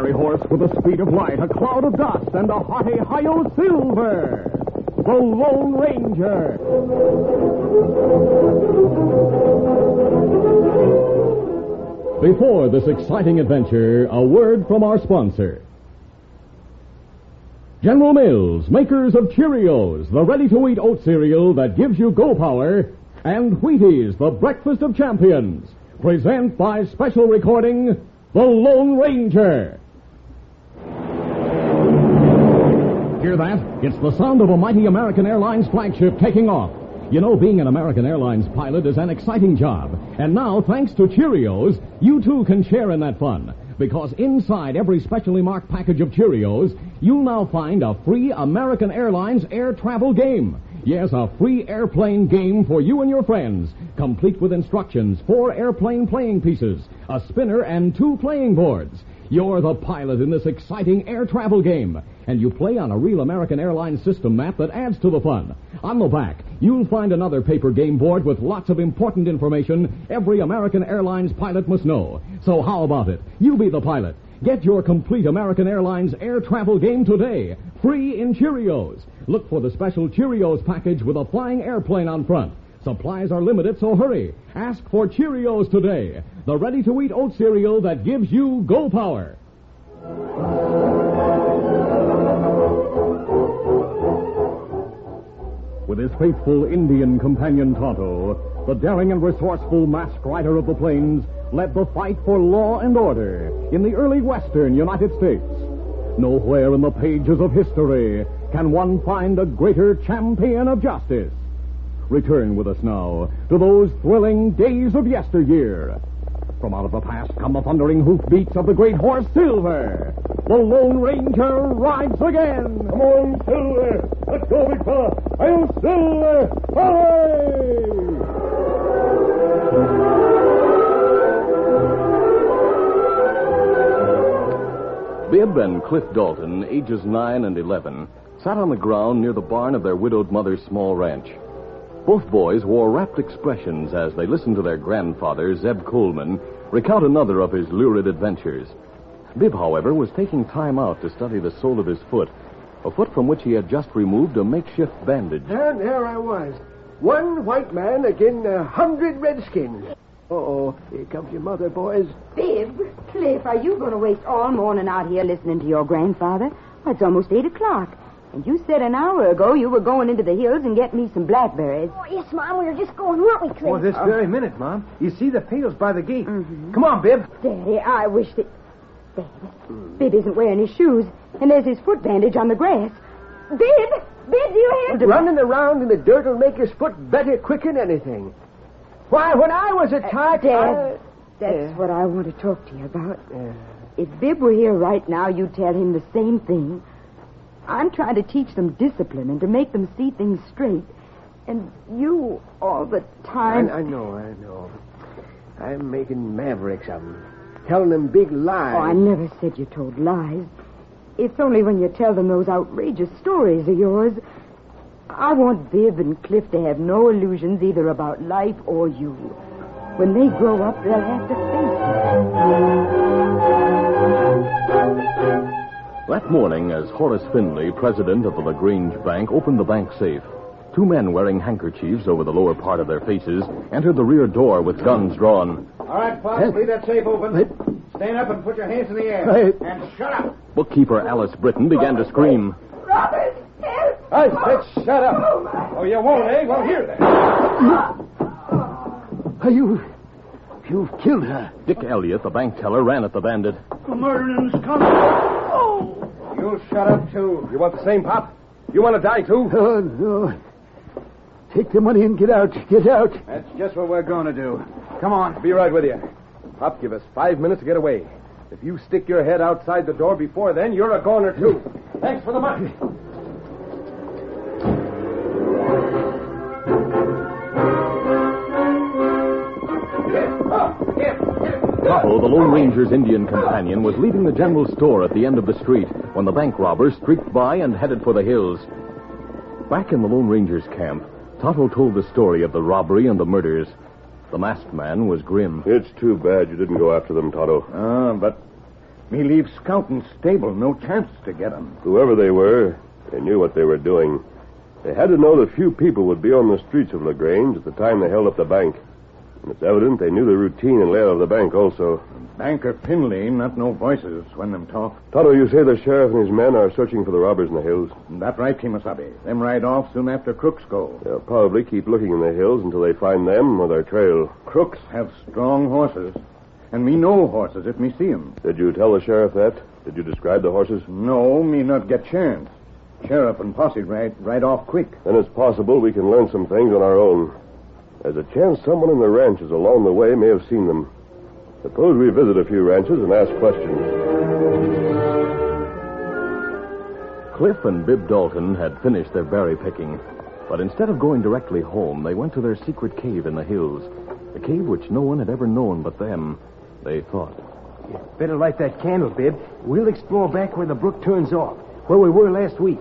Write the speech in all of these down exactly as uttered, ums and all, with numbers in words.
fiery horse with the speed of light, a cloud of dust, and a hearty Hi-Yo Silver, the Lone Ranger. Before this exciting adventure, a word from our sponsor. General Mills, makers of Cheerios, the ready-to-eat oat cereal that gives you go power, and Wheaties, the breakfast of champions, present by special recording, The Lone Ranger. Hear that? It's the sound of a mighty American Airlines flagship taking off. You know, being an American Airlines pilot is an exciting job. And now, thanks to Cheerios, you too can share in that fun. Because inside every specially marked package of Cheerios, you'll now find a free American Airlines air travel game. Yes, a free airplane game for you and your friends, complete with instructions, four airplane playing pieces, a spinner, and two playing boards. You're the pilot in this exciting air travel game, and you play on a real American Airlines system map that adds to the fun. On the back, you'll find another paper game board with lots of important information every American Airlines pilot must know. So how about it? You be the pilot. Get your complete American Airlines air travel game today, free in Cheerios. Look for the special Cheerios package with a flying airplane on front. Supplies are limited, so hurry. Ask for Cheerios today, the ready-to-eat oat cereal that gives you go power. With his faithful Indian companion Tonto, the daring and resourceful masked rider of the plains led the fight for law and order in the early western United States. Nowhere in the pages of history can one find a greater champion of justice. Return with us now to those thrilling days of yesteryear. From out of the past come the thundering hoofbeats of the great horse Silver. The Lone Ranger rides again. Come on, Silver. Let's go, big fella. I'll Silver. Hooray! Bibb and Cliff Dalton, ages nine and eleven, sat on the ground near the barn of their widowed mother's small ranch. Both boys wore rapt expressions as they listened to their grandfather, Zeb Coleman, recount another of his lurid adventures. Bibb, however, was taking time out to study the sole of his foot, a foot from which he had just removed a makeshift bandage. And there I was. One white man against a hundred redskins. Uh-oh, here comes your mother, boys. Bibb, Cliff, are you going to waste all morning out here listening to your grandfather? Well, it's almost eight o'clock. And you said an hour ago you were going into the hills and getting me some blackberries. Oh, yes, Mom. We were just going, weren't we, Cliff? Oh, this very minute, Mom. You see the pails by the gate. Mm-hmm. Come on, Bibb. Daddy, I wish that... Daddy, mm. Bibb isn't wearing his shoes, and there's his foot bandage on the grass. Bibb! Bibb, do you hear... Well, running around in the dirt will make his foot better quick than anything. Why, when I was a child... Uh, Dad, I... that's yeah. what I want to talk to you about. Yeah. If Bibb were here right now, you'd tell him the same thing. I'm trying to teach them discipline and to make them see things straight. And you, all the time... I, I know, I know. I'm making mavericks of them. Telling them big lies. Oh, I never said you told lies. It's only when you tell them those outrageous stories of yours. I want Bibb and Cliff to have no illusions either about life or you. When they grow up, they'll have to face it. That morning, as Horace Finley, president of the LaGrange Bank, opened the bank safe, two men wearing handkerchiefs over the lower part of their faces entered the rear door with guns drawn. All right, Fox, leave that safe open. Stand up and put your hands in the air. Hey. And shut up. Bookkeeper Alice Britton began to scream. Robert, help! I said shut up. Oh, oh you won't, eh? Well, here then. Are you... You've killed her. Dick Elliott, the bank teller, ran at the bandit. The murdering's coming. Oh! You shut up, too. You want the same, Pop? You want to die, too? Oh, no. Take the money and get out. Get out. That's just what we're going to do. Come on. Be right with you. Pop, give us five minutes to get away. If you stick your head outside the door before then, you're a goner, too. Thanks for the money. Tonto, the Lone Ranger's Indian companion, was leaving the general store at the end of the street when the bank robbers streaked by and headed for the hills. Back in the Lone Ranger's camp, Tonto told the story of the robbery and the murders. The masked man was grim. It's too bad you didn't go after them, Tonto. Uh, but Me leave scouting stable. No chance to get 'em. Whoever they were, they knew what they were doing. They had to know that few people would be on the streets of LaGrange at the time they held up the bank. And it's evident they knew the routine and layout of the bank also. Banker Finley not no voices when them talk. Tonto, you say the sheriff and his men are searching for the robbers in the hills? That right, Kimasabi. Them ride off soon after Crooks go. They'll probably keep looking in the hills until they find them or their trail. Crooks have strong horses. And me know horses if me see 'em. Did you tell the sheriff that? Did you describe the horses? No, me not get chance. Sheriff and posse ride, ride off quick. Then it's possible we can learn some things on our own. There's a chance someone in the ranches along the way may have seen them. Suppose we visit a few ranches and ask questions. Cliff and Bib Dalton had finished their berry picking, but instead of going directly home, they went to their secret cave in the hills, a cave which no one had ever known but them, they thought. You better light that candle, Bib. We'll explore back where the brook turns off, where we were last week.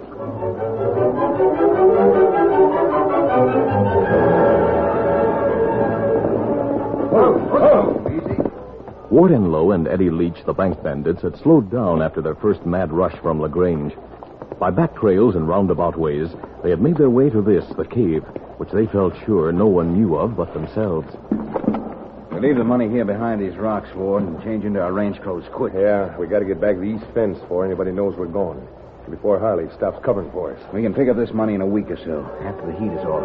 Whoa, whoa, easy. Ward Enlow and Eddie Leach, the bank bandits, had slowed down after their first mad rush from LaGrange. By back trails and roundabout ways, they had made their way to this, the cave, which they felt sure no one knew of but themselves. We leave the money here behind these rocks, Ward, and change into our range clothes quick. Yeah, we got to get back to the east fence before anybody knows we're going. Before Harley stops covering for us. We can pick up this money in a week or so, after the heat is off.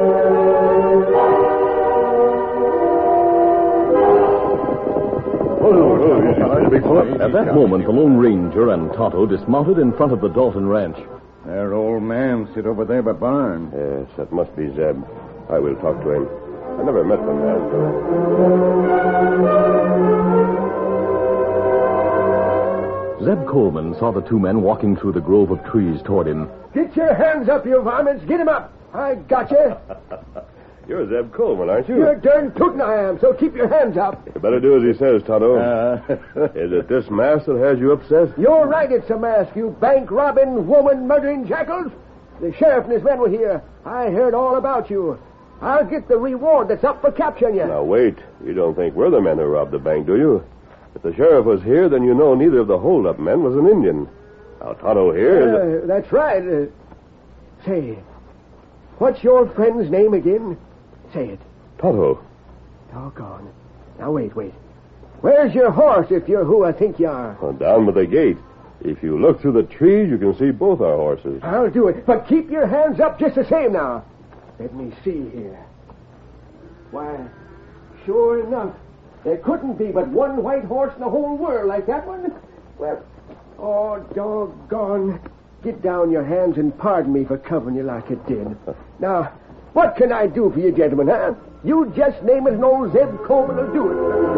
At that moment, the Lone Ranger and Tonto dismounted in front of the Dalton ranch. Their old man sit over there by barn. Yes, that must be Zeb. I will talk to him. I never met the man. Zeb Coleman saw the two men walking through the grove of trees toward him. Get your hands up, you varmints. Get him up. I got you. You're Zeb Coleman, aren't you? You're darn tootin' I am, so keep your hands up. You better do as he says, Tonto. Uh, Is it this mask that has you upset? You're right, it's a mask, you bank-robbing, woman-murdering jackals. The sheriff and his men were here. I heard all about you. I'll get the reward that's up for capturing you. Now, wait. You don't think we're the men who robbed the bank, do you? If the sheriff was here, then you know neither of the hold-up men was an Indian. Now, Tonto here is... Uh, that's right. Uh, say, what's your friend's name again? Say it. Tonto. Doggone. Now, wait, wait. Where's your horse, if you're who I think you are? Well, down by the gate. If you look through the trees, you can see both our horses. I'll do it, but keep your hands up just the same now. Let me see here. Why, sure enough, there couldn't be but one white horse in the whole world like that one. Well, oh, doggone. Get down your hands and pardon me for covering you like it did. Now, what can I do for you, gentlemen, huh? You just name it and old Zeb Coleman will do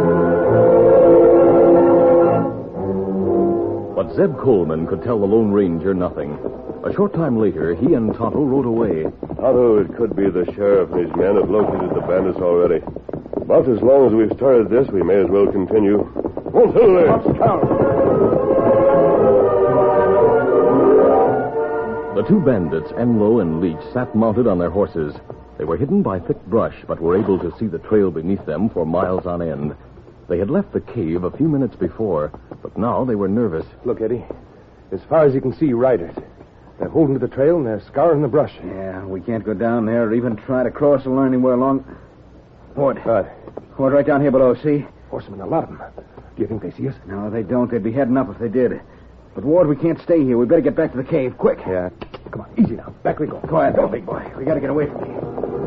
it. But Zeb Coleman could tell the Lone Ranger nothing. A short time later, he and Tonto rode away. Tonto, it could be the sheriff and his men have located the bandits already. But as long as we've started this, we may as well continue. Won't hold there. The two bandits, Enlow and Leach, sat mounted on their horses. They were hidden by thick brush, but were able to see the trail beneath them for miles on end. They had left the cave a few minutes before, but now they were nervous. Look, Eddie. As far as you can see, riders. They're holding to the trail and they're scouring the brush. Yeah, we can't go down there or even try to cross and learn anywhere along. Ward. What? Ward, right down here below, see? Horsemen, a lot of them. Do you think they see us? No, they don't. They'd be heading up if they did. But, Ward, we can't stay here. We better get back to the cave, quick. Yeah. Come on, easy now. Back we go. Quiet, go, big boy. We gotta get away from here.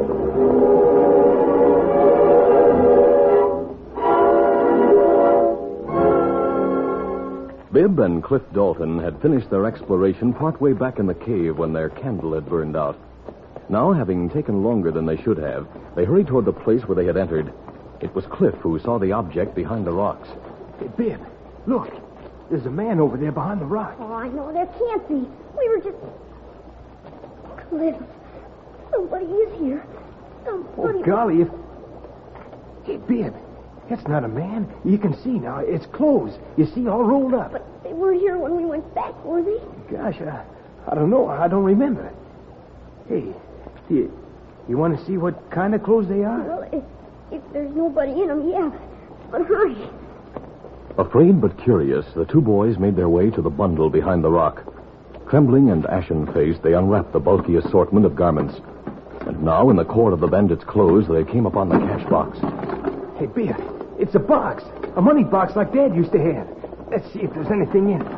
Bib and Cliff Dalton had finished their exploration partway back in the cave when their candle had burned out. Now, having taken longer than they should have, they hurried toward the place where they had entered. It was Cliff who saw the object behind the rocks. Hey, Bib, look. There's a man over there behind the rock. Oh, I know. There can't be. We were just... Cliff. Somebody is here. Somebody... Oh, golly, if... Hey, Bib, that's not a man. You can see now. It's clothes. You see, all rolled up. But they were here when we went back, were they? Gosh, I, I don't know. I don't remember. Hey, you, you want to see what kind of clothes they are? Well, if, if there's nobody in them, yeah. But hurry. Afraid but curious, the two boys made their way to the bundle behind the rock. Trembling and ashen-faced, they unwrapped the bulky assortment of garments. And now, in the cord of the bandits' clothes, they came upon the cash box. Hey, Bill, it's a box. A money box like Dad used to have. Let's see if there's anything in it.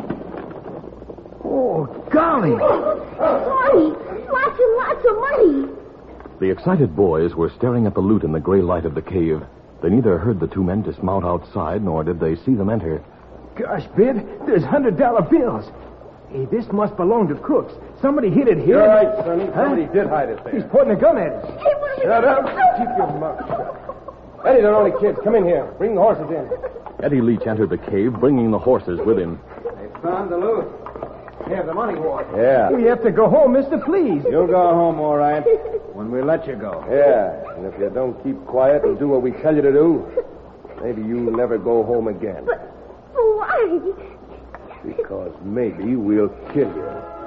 Oh, golly. Money! Lots and lots of money! The excited boys were staring at the loot in the gray light of the cave. They neither heard the two men dismount outside, nor did they see them enter. Gosh, Bib, there's hundred-dollar bills. Hey, this must belong to Crooks. Somebody hid it here. You're right, Sonny. Huh? Somebody did hide it there. He's pointing a gun at us. Hey, what are we Shut up. gonna do? Keep your mouth shut. Eddie, they're only kids. Come in here. Bring the horses in. Eddie Leach entered the cave, bringing the horses with him. They found the loot. Here's the money, boy. Yeah. We have to go home, mister, please. You'll go home, all right, when we let you go. Yeah. And if you don't keep quiet and do what we tell you to do, maybe you'll never go home again. But why? Because maybe we'll kill you.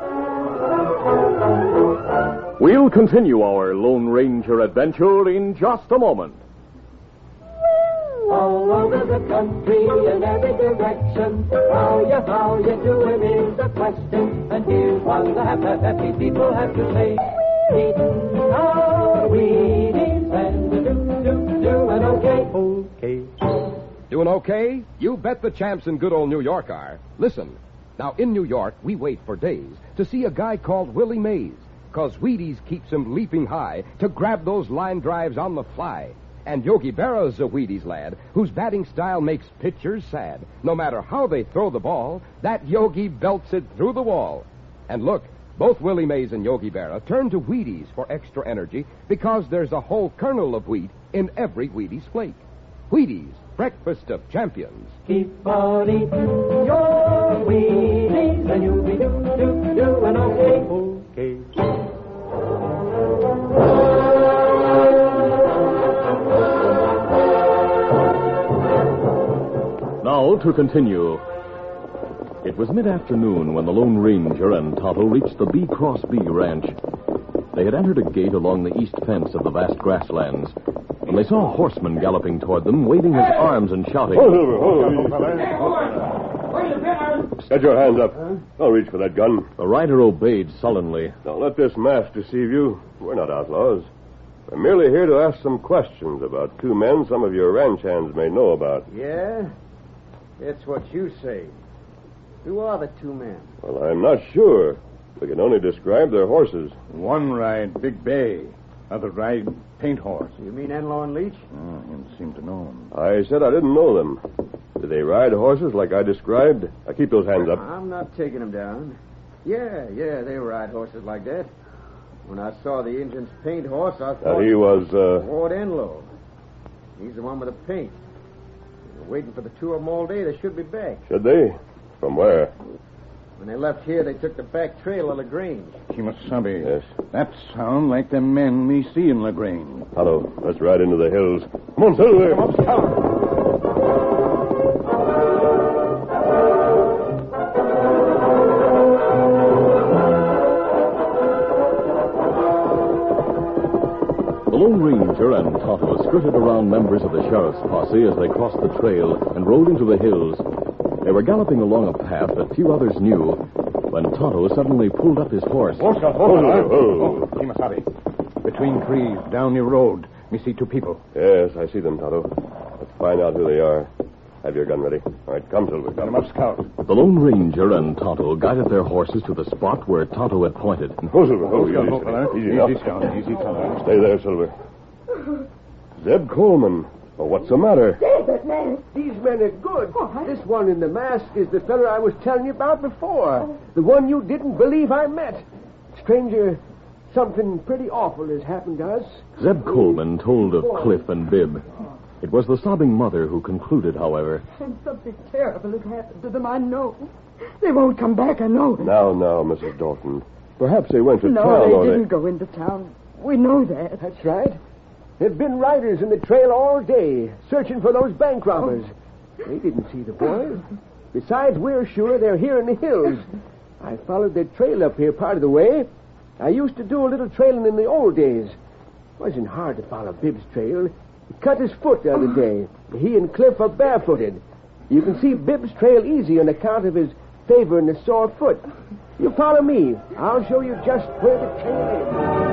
We'll continue our Lone Ranger adventure in just a moment. All over the country in every direction, how you, how you doing is the question. And here's what the happy, happy people have to say. Eating our Wheaties and do, do, doing okay. Okay. Doing okay? You bet the champs in good old New York are. Listen, now in New York, we wait for days to see a guy called Willie Mays, because Wheaties keeps him leaping high to grab those line drives on the fly. And Yogi Berra's a Wheaties lad whose batting style makes pitchers sad. No matter how they throw the ball, that Yogi belts it through the wall. And look, both Willie Mays and Yogi Berra turn to Wheaties for extra energy because there's a whole kernel of wheat in every Wheaties flake. Wheaties, breakfast of champions. Keep on eating your Wheaties and you'll be do, do, doing okay. Okay. Now to continue. It was mid-afternoon when the Lone Ranger and Tonto reached the B Cross B ranch. They had entered a gate along the east fence of the vast grasslands when they saw a horseman galloping toward them, waving his arms and shouting. Hold over, hold over. Get your hands up. Don't reach for that gun. The rider obeyed sullenly. Don't let this mask deceive you. We're not outlaws. We're merely here to ask some questions about two men some of your ranch hands may know about. Yeah? It's what you say. Who are the two men? Well, I'm not sure. We can only describe their horses. One ride Big Bay. Other ride Paint Horse. You mean Enlow and Leach? Oh, you seem to know him. I said I didn't know them. Do they ride horses like I described? Now keep those hands up. I'm not taking them down. Yeah, yeah, they ride horses like that. When I saw the Indian's paint horse, I thought... Now he was, uh... Ward Enlow. He's the one with the paint. We're waiting for the two of them all day. They should be back. Should they? From where? When they left here, they took the back trail of LaGrange. Kimasabi. Yes. That sound like the men me see in LaGrange. Hello. Let's ride into the hills. Come on, Silver. Come up, Scout. The Lone Ranger and Tonto skirted around members of the sheriff's posse as they crossed the trail and rode into the hills. They were galloping along a path that few others knew when Tonto suddenly pulled up his horse. Oh, Scout, hold on. Oh, Kimasabi. Between trees, down the road, me see two people. Yes, I see them, Tonto. Let's find out who they are. Have your gun ready. All right, come, Silver. Got him up, Scout. The Lone Ranger and Tonto guided their horses to the spot where Tonto had pointed. Oh, Silver. Oh, Scout, easy, hold on. easy, Easy, enough. Scout. Easy, Tonto. Stay there, Silver. Zeb Coleman. Oh, what's the matter? David, man. These men are good. This one in the mask is the fella I was telling you about before. The one you didn't believe I met. Stranger, something pretty awful has happened to us. Zeb Coleman told of Cliff and Bib. It was the sobbing mother who concluded, however. And something terrible has happened to them, I know. They won't come back, I know. Now, now, Missus Dalton. Perhaps they went to no, town they or didn't they... go into town. We know that. That's right. There've been riders in the trail all day, searching for those bank robbers. They didn't see the boys. Besides, we're sure they're here in the hills. I followed their trail up here part of the way. I used to do a little trailing in the old days. It wasn't hard to follow Bib's trail. He cut his foot the other day. He and Cliff are barefooted. You can see Bibb's trail easy on account of his favoring the sore foot. You follow me. I'll show you just where the trail is.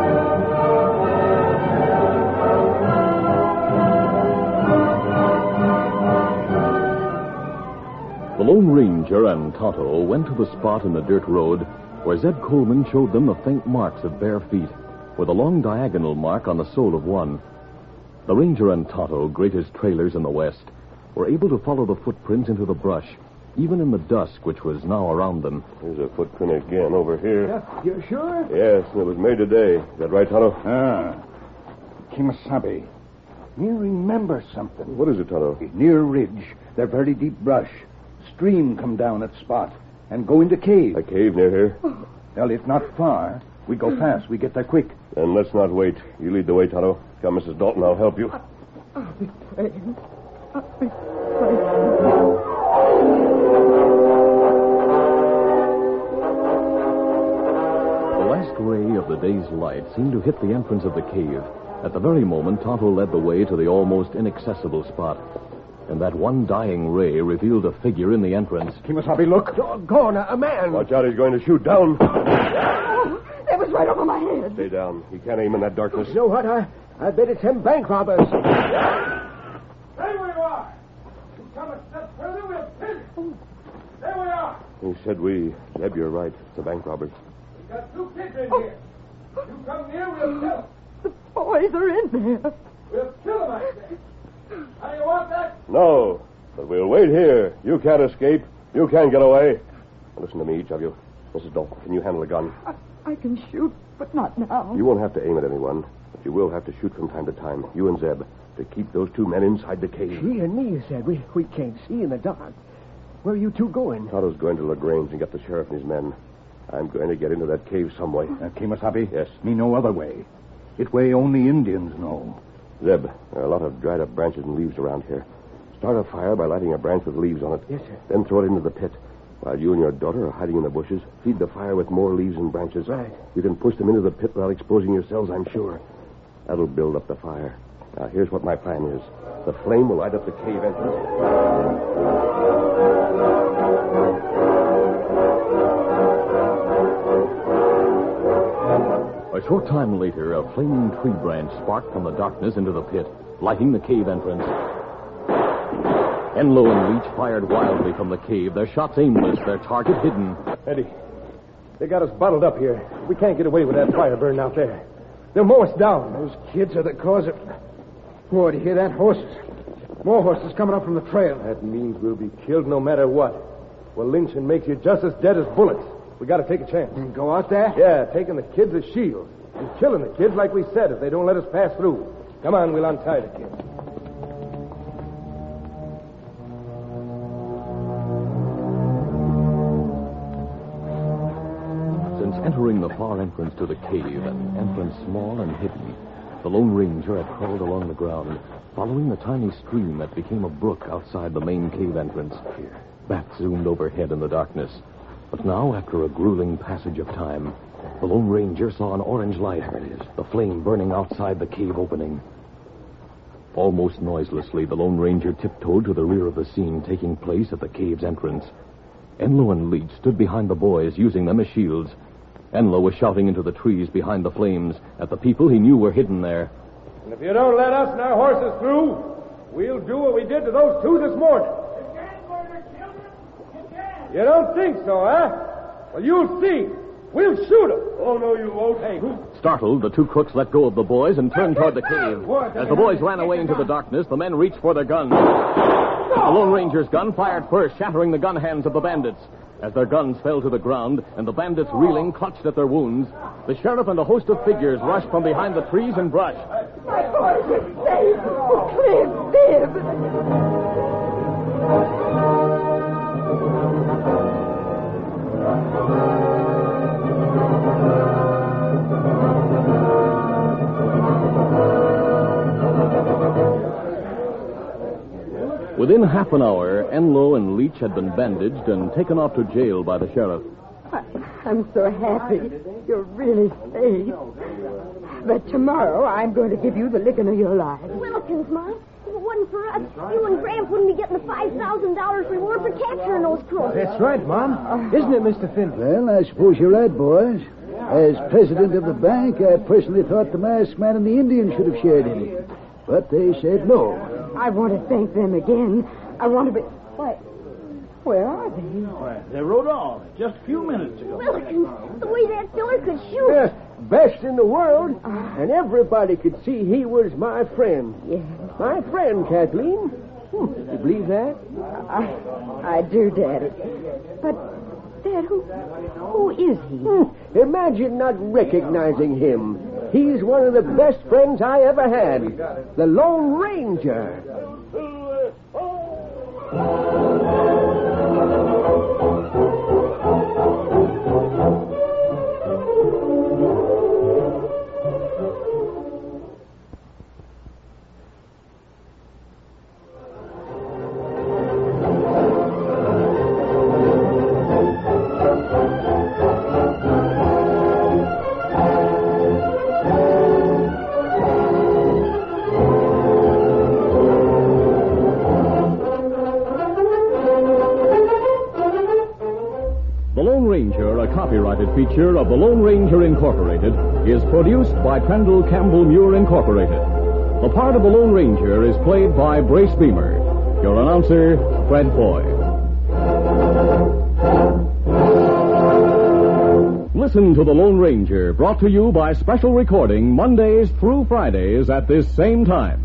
The Lone Ranger and Tonto went to the spot in the dirt road where Zeb Coleman showed them the faint marks of bare feet, with a long diagonal mark on the sole of one. The Ranger and Tonto, greatest trailers in the West, were able to follow the footprints into the brush, even in the dusk which was now around them. There's a footprint again over here. Yeah, you sure? Yes, and it was made today. Is that right, Tonto? Ah. Kimasabi. Me remember something. What is it, Tonto? Near ridge, they're very deep brush. Stream come down at spot and go into cave. A cave near here? Well, it's not far. We go fast. We get there quick. Then let's not wait. You lead the way, Tonto. Come, Missus Dalton, I'll help you. I'll be praying. I'll be praying. The last ray of the day's light seemed to hit the entrance of the cave. At the very moment, Tonto led the way to the almost inaccessible spot. And that one dying ray revealed a figure in the entrance. Kimasabi, look. Doggone, a man. Watch out, he's going to shoot down. Oh, that was right over my head. Stay down. He can't aim in that darkness. You know what? I, I bet it's them bank robbers. There we are. You come a step further, we'll finish. There we are. He said we. Zeb, you're right. It's the bank robbers. We got two kids in here. You come near, we'll kill them. The boys are in there. We'll kill them, I say. How do you want that? No, but we'll wait here. You can't escape. You can't get away. Listen to me, each of you. Missus Dalton, can you handle a gun? I, I can shoot, but not now. You won't have to aim at anyone, but you will have to shoot from time to time, you and Zeb, to keep those two men inside the cave. She and me, said we we can't see in the dark. Where are you two going? Tonto's going to LaGrange and get the sheriff and his men. I'm going to get into that cave some way. Uh, Kimasabi? Yes. Me no other way. It way only Indians know. Zeb, there are a lot of dried-up branches and leaves around here. Start a fire by lighting a branch with leaves on it. Yes, sir. Then throw it into the pit. While you and your daughter are hiding in the bushes, feed the fire with more leaves and branches. Right. You can push them into the pit without exposing yourselves, I'm sure. That'll build up the fire. Now, here's what my plan is. The flame will light up the cave entrance. A short time later, a flaming tree branch sparked from the darkness into the pit, lighting the cave entrance. Enlow and Leach fired wildly from the cave, their shots aimless, their target hidden. Eddie, they got us bottled up here. We can't get away with that fire burning out there. They'll mow us down. Those kids are the cause of... Boy, do you hear that? Horses. More horses coming up from the trail. That means we'll be killed no matter what. Well, lynching makes you just as dead as bullets. We got to take a chance. And go out there? Yeah, taking the kids as shields. And killing the kids like we said if they don't let us pass through. Come on, we'll untie the kids. Since entering the far entrance to the cave, an entrance small and hidden, the Lone Ranger had crawled along the ground, following the tiny stream that became a brook outside the main cave entrance. Bats zoomed overhead in the darkness. But now, after a grueling passage of time, the Lone Ranger saw an orange light. There it is, the flame burning outside the cave opening. Almost noiselessly, the Lone Ranger tiptoed to the rear of the scene taking place at the cave's entrance. Enlow and Leach stood behind the boys, using them as shields. Enlow was shouting into the trees behind the flames at the people he knew were hidden there. And if you don't let us and our horses through, we'll do what we did to those two this morning. You can't murder children. You can't. You don't think so, huh? Well, you'll see. We'll shoot them. Oh, no, you won't. Hey, who? Startled, the two crooks let go of the boys and turned toward the cave. As the boys ran away into the darkness, the men reached for their guns. The Lone Ranger's gun fired first, shattering the gun hands of the bandits. As their guns fell to the ground and the bandits, reeling, clutched at their wounds, the sheriff and a host of figures rushed from behind the trees and brush. My boys are safe. Oh, Cliff, Within half an hour, Enlow and Leach had been bandaged and taken off to jail by the sheriff. I, I'm so happy. You're really safe. But tomorrow, I'm going to give you the licking of your life. Wilkins, Mom. If it wasn't for us, you and Gramp wouldn't be getting the five thousand thousand dollars reward for capturing those crooks. That's right, Mom. Isn't it, Mister Findlay? Well, I suppose you're right, boys. As president of the bank, I personally thought the masked man and the Indian should have shared in it. But they said no. I want to thank them again. I want to be... Why, where are they? Why, they rode off just a few minutes ago. Wilkins, the way that fella could shoot. Yes, best in the world. And everybody could see he was my friend. Yes. My friend, Kathleen. Hmm, you believe that? I, I do, Daddy. But, Dad, who, who is he? Hmm, imagine not recognizing him. He's one of the best friends I ever had. The Lone Ranger. Copyrighted feature of the Lone Ranger Incorporated is produced by Trendle Campbell Muir Incorporated. The part of the Lone Ranger is played by Brace Beamer. Your announcer, Fred Foy. Listen to the Lone Ranger, brought to you by special recording Mondays through Fridays at this same time.